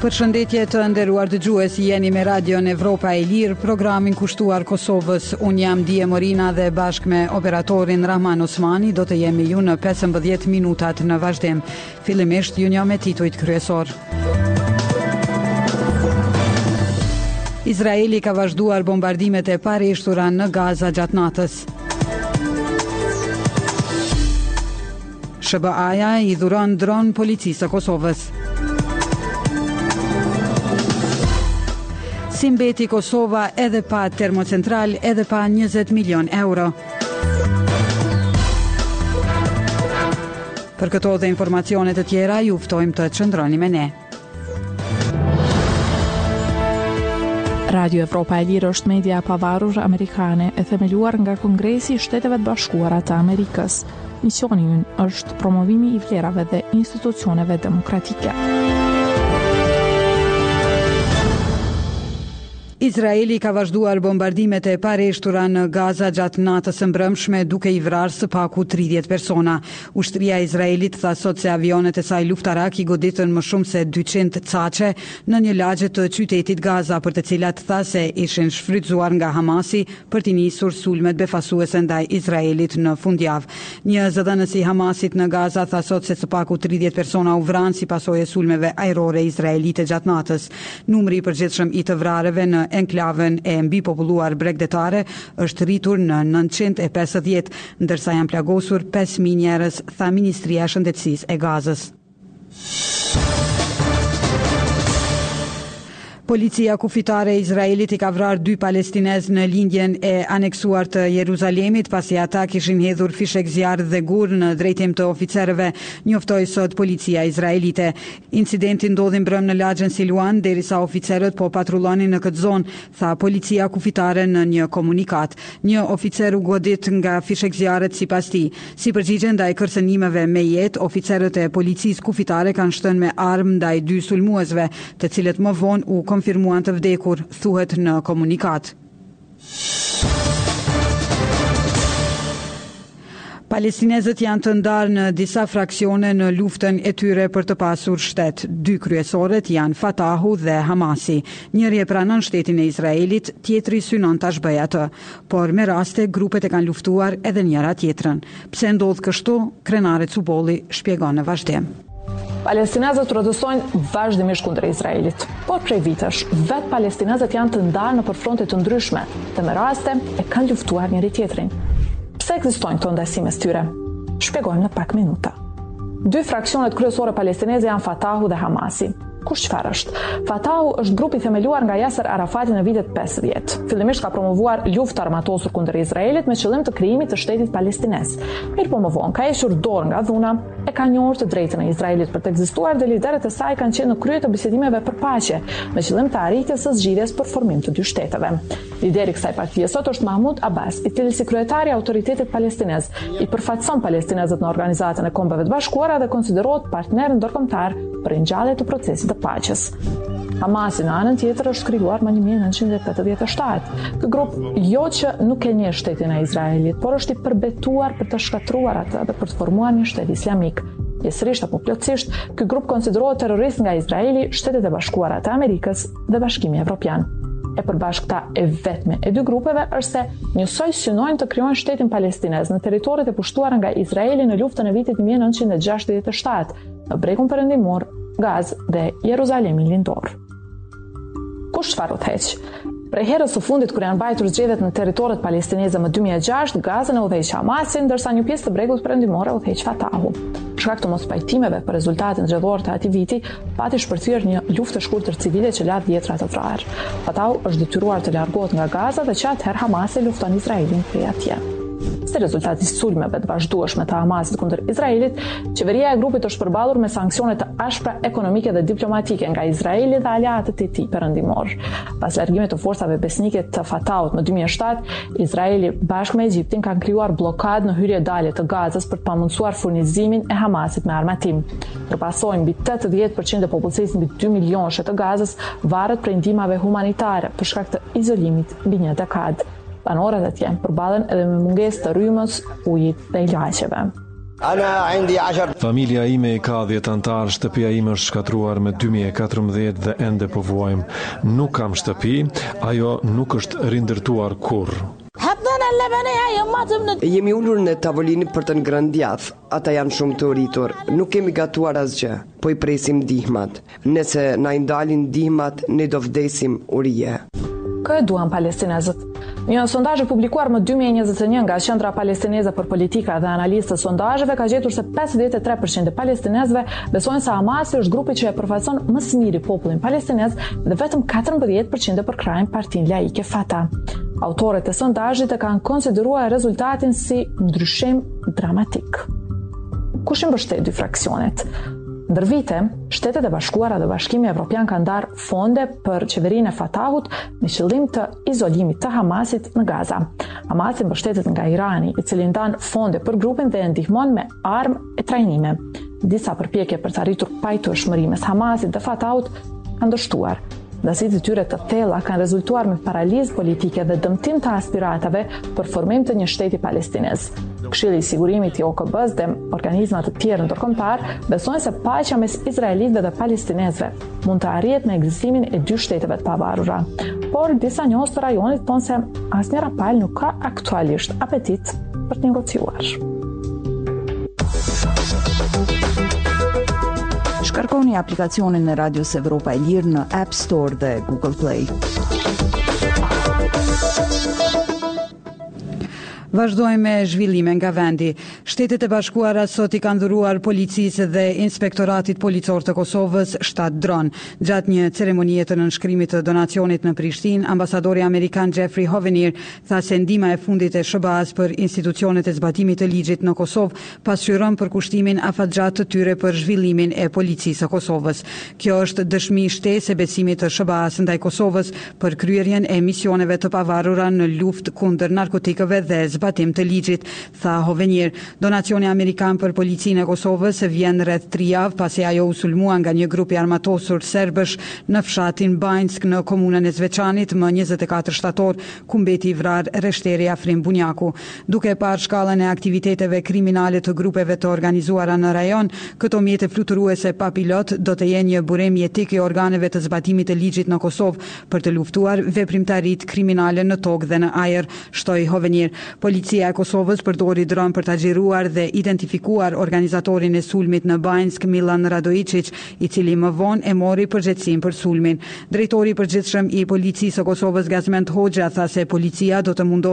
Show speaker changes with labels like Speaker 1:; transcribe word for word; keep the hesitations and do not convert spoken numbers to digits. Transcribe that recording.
Speaker 1: Përshëndetje të nderuar dëgjues, jeni me Radion Evropa e Lirë, programin kushtuar Kosovës. Unë jam Dije Morina dhe bashkë me operatorin Rahman Osmani do të jemi ju në pesëmbëdhjetë minutat në vazhdim. Fillimisht ju një me titujt kryesor. Izraeli ka vazhduar bombardimet e parishtura në Gaza gjatë natës. Sh B A-ja i dhuron dron policisë së Kosovës. Si mbeti Kosova edhe pa termocentral, edhe pa njëzet milion euro. Për këto dhe informacionet të tjera, ju ftojmë të qëndroni me ne.
Speaker 2: Radio Evropa e Lirë është media e pavarur amerikane e themeluar nga Kongresi i Shteteve të Bashkuara të Amerikës. Misioni ynë është promovimi i vlerave dhe institucioneve demokratike.
Speaker 1: Izraeli ka vazhduar bombardimet e pareshtura në Gaza gjatë natës së mbrëmshme duke i vrarë së paku tridhjetë persona. Ushtria e Izraelit tha sot se avionet e saj luftarak i goditën më shumë se dyqind caçe në një lagje të qytetit Gaza, për të cilat tha se ishin shfrytzuar nga Hamasi për t'i nisur sulmet befasuese ndaj Izraelit në fundjavë. Një zëdhënës i Hamasit në Gaza tha sot se së paku tridhjetë persona u vranë si pasojë e sulmeve ajrore izraelite gjatë natës. Numri i përgjithshëm i të vrarëve në enklavën e mbi populluar bregdetare është rritur në nëntëqind e pesëdhjetë, ndërsa janë plagosur pesë mijë njerëz, tha Ministria e Shëndetësisë e Gazës. Policia kufitare e Izraelit i ka vrarë dy palestinez në lindjen e aneksuar të Jeruzalemit, pasi ata kishin hedhur fishek zjarr dhe gur në drejtim të oficerëve, njoftoi sot policia izraelite. Incidenti ndodhi mbrëm në lagjen Siluan, derisa oficerët po patrullonin në këtë zonë, tha policia kufitare në një komunikat. Një oficer u godit nga fishek zjarret sipas tij. Si përgjigje ndaj kërcënimeve me jetë, oficerët e policisë kufitare kanë shtënë me armë ndaj dy sulmuesve, të cilët më vonë u konfirmuan të vdekur, thuhet në komunikat. Palestinezët janë të ndarë në disa fraksione në luftën e tyre për të pasur shtet. Dy kryesorët janë Fatahu dhe Hamasi. Njëri e pranon shtetin e Izraelit, tjetri synon ta zhbëjë atë. Por me raste grupet e kanë luftuar edhe njëra tjetrën. Pse ndodh kështu? Krenare Cubolli shpjegon në vazhdim.
Speaker 2: Palestinezët protestojnë vazhdimisht kundër Izraelit, por prej vitesh vetë palestinezët janë të ndarë në përfronte të ndryshme dhe me raste e kanë luftuar njëri tjetrin. Pse ekzistojnë këto ndajsime së tyre? Shpjegojmë në pak minuta. Dy fraksionet kryesore palestineze janë Fatahu dhe Hamasi. Kush çfarë është? Fatahu është grupi themeluar nga Yasser Arafati në vitet pesëdhjetë. Fillimisht ka promovuar luftë armatosur kundër Izraelit me qëllim të krijimit të shtetit palestinez. Mirë po më vonë ka hequr dorë nga dhuna, e ka njohur të drejtën e Izraelit për të ekzistuar dhe liderët e saj kanë qenë në krye të bisedimeve për paqe, me qëllim të arritjes së zgjidhjes për formim të dy shteteve. Lideri i kësaj partie sot është Mahmoud Abbas, i cili si kryetari i autoritetit palestinez i përfaqëson palestinezët në Organizatën e Kombeve të Bashkuara dhe konsiderohet partner ndërkombëtar për ringjallje të procesit të paqes. Hamasi në anën tjetër është krijuar më një mijë e nëntëqind e tetëdhjetë e shtatë. Ky grup jo që nuk e njeh shtetin e Izraelit, por është i përbetuar për të shkatruar atë dhe për të formuar një shtet islamik. Pjesërisht apo plotësisht, ky grup konsiderohet terrorist nga Izraeli, Shtetet e Bashkuara të Amerikës dhe Bashkimi Evropian. E përbashkëta e vetme e dy grupeve është se njësoj synojnë të krijojnë shtetin palestinez në territoret e pushtuara nga Izraeli në luftën e vitit një mijë e nëntëqind e gjashtëdhjetë e shtatë, në bregun perëndimor, Gazë dhe Jeruzalemin lindor. Kush çfarë u heq? Prej herës së fundit kur janë mbajtur zgjedhjet në territoret palestineze më dy mijë e gjashtë, Gazën e udhëheq Hamasi, ndërsa një pjesë të bregut perëndimor e udhëheq Fatahu. Për shkak të mospajtimeve për rezultatin zgjedhor të atij viti, pati shpërthyer një luftë e shkurtër civile që la dhjetra të vrarë. Fatahu është detyruar të largohet nga Gaza dhe që atëherë Hamasi lufton Izraelin prej atje. Si rezultati i sulmeve të vazhdueshme të Hamasit kundër Izraelit, qeveria e grupit është përballur me sanksione të ashpra ekonomike dhe diplomatike nga Izraeli dhe aleatët e tij perëndimor. Pas largimit të forcave besnike të Fatahut në dy mijë e shtatë, Izraeli bashkë me Egjiptin kanë krijuar bllokadë në hyrje-dalje të Gazës për të pamundsuar furnizimin e Hamasit me armatim. Përpasoj mbi tetëdhjetë përqind e popullsisë mbi dy milionësh të Gazës varet prej ndihmave humanitare për shkak të izolimit mbi një dekadë. Banorët atje përballen edhe me mungesë të rrymës, ujit dhe ilaçeve.
Speaker 3: Familja ime i ka dhjetë antar, shtëpia ime është shkatruar me dy mijë e katërmbëdhjetë dhe ende po vuajmë. Nuk kam shtëpi, ajo nuk është rindërtuar kurrë.
Speaker 4: Jemi ulur në tavolinë për të ngrënë djath. Ata janë shumë të rritur. Nuk kemi gatuar asgjë, po i presim ndihmat. Nëse na i ndalin ndihmat, ne do vdesim urije.
Speaker 2: Kë e duan palestinezët? Një sondazh e publikuar më dy mijë e njëzet e një nga Qendra Palestineze për Politika dhe Analizë të Sondazheve ka gjetur se pesëdhjetë e tre përqind e palestinezëve besojnë se Hamasi është grupi që e përfaqëson më së miri popullin palestinez dhe vetëm katërmbëdhjetë përqind e përkrajnë Partinë Laike Fatah. Autorët e sondazhit e kanë konsideruar rezultatin si ndryshim dramatik. Kush i mbështet dy fraksionet? Ndër vite, Shtetet e Bashkuara dhe Bashkimi Evropian kanë ndarë fonde për qeverinë e Fatahut me qëllim të izolimit të Hamasit në Gaza. Hamasi mbështetet nga Irani, i cili ndan fonde për grupin dhe e ndihmon me armë e trajnime. Disa përpjekje për të arritur pajtueshmëri mes Hamasit dhe Fatahut kanë dështuar. Dasitë e tyre të thella kanë rezultuar me paralizë politike dhe dëmtim të aspiratave për formim të një shteti palestinez. Këshilli i Sigurimit i O K B-s dhe organizma të tjerë ndërkombëtar besojnë se paqja mes izraelitëve dhe palestinezëve mund të arrihet me ekzistimin e dy shteteve të pavarura. Por disa njohës të rajonit thonë se asnjëra palë nuk ka aktualisht apetit për të negociuar.
Speaker 5: Shkarkoni aplikacionin e Radios Evropa e Lirë në App Store dhe Google Play.
Speaker 1: Vazhdojmë me zhvillime nga vendi. Shtetet e Bashkuara sot i kanë dhuruar policisë dhe inspektoratit policor të Kosovës shtat dron. Gjatë një ceremonie të nënshkrimit të donacionit në Prishtinë, ambasadori amerikan Jeffrey Hovenier tha se ndihma e fundit e S B A-s për institucionet e zbatimit të ligjit në Kosovë pasqyron përkushtimin afatgjat të tyre për zhvillimin e policisë së Kosovës. Kjo është dëshmi shtesë e besimit të S B A-s ndaj Kosovës për kryerjen e misioneve të pavarura në luftë kundër narkotikëve dhe zbatim të ligjit, tha Hovenier. Donacioni amerikan për policinë e Kosovës vjen rreth tri javë pasi ajo u sulmua nga një grup i armatosur serbësh në fshatin Banjsk në komunën e Zveçanit më njëzet e katër shtator, ku mbeti i vrarë Reshteri Afrim Bunjaku. Duke parë shkallën e aktiviteteve kriminale të grupeve të organizuara në rajon, këto mjete fluturuese pa pilot do të jenë një burim jetik i organeve të zbatimit të ligjit në Kosovë për të luftuar veprimtaritë kriminale në tokë dhe në ajër, shtoi Hovenier. Policia e Kosovës përdori dron për të xhiruar dhe identifikuar organizatorin e sulmit në Banjsk, Milan Radojičić, i cili më vonë e mori përgjegjësinë për sulmin. Drejtori i përgjithshëm i policisë së Kosovës, Gazmend Hoxha, tha se policia do të mundohet